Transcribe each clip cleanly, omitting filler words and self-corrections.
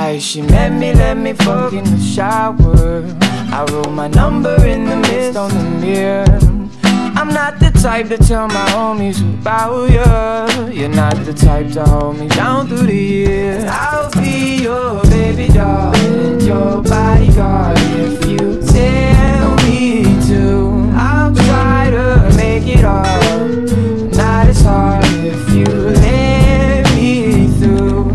Like she met me, let me fuck in the shower. I wrote my number in the mist on the mirror. I'm not the type to tell my homies about you. You're not the type to hold me down through the years. I'll be your baby doll and your bodyguard if you tell me to. I'll try to make it all, not as hard if you let me through.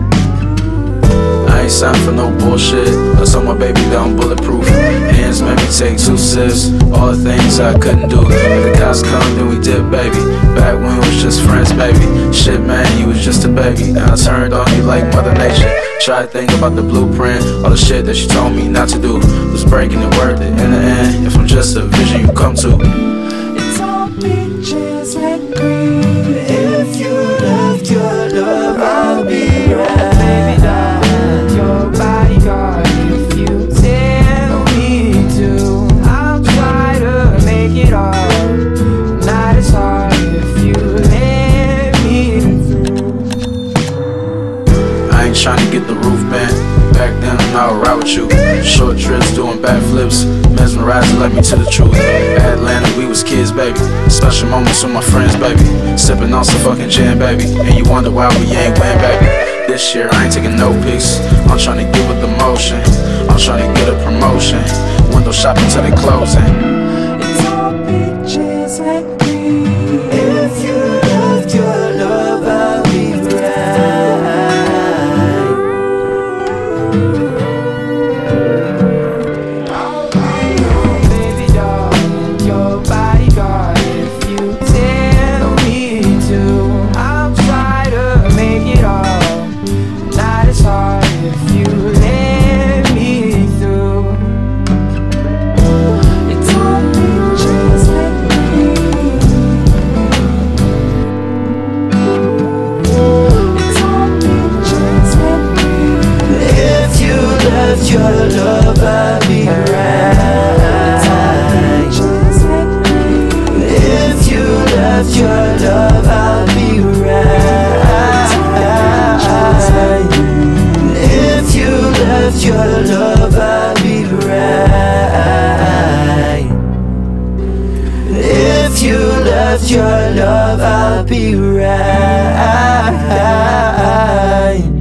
I ain't signed for no bullshit. I told my baby that I'm bulletproof. Hands made me take 2 sips. All the things I couldn't do. If the cops come, then we did, baby. Back when we was just friends, baby. Shit, man, you was just a baby. Now I turned on you like Mother Nature. Try to think about the blueprint. All the shit that she told me not to do. Was breaking it worth it in the end. If I'm just a vision you come to. It's all peaches and cream. If you left your love, I'll be right. Baby, doll, your bodyguard if you tell me to. I'll try to make it all, not as hard if you let me through. I ain't tryna get the roof bent. Back then I'm not alright with you. Short trips doing backflips, mesmerizing led me to the truth. At Atlanta we was kids, baby. Special moments with my friends, baby. Sipping on some fucking gin, baby. And you wonder why we ain't win, baby. This year I ain't taking no pics. I'm tryna get with the motion. I'm tryna get a promotion. Window shopping till they closing. It's all peaches and cream. If you left your love, I'll be right. Baby doll and your bodyguard if you tell me to. I'll try to make it all, not as hard if you let me through. It's all peaches and cream. It's all peaches and cream. If you left your love, I'll be right. If you left your love, I'll be right. If you left your love, I'll be right. If you left your love, I'll be right.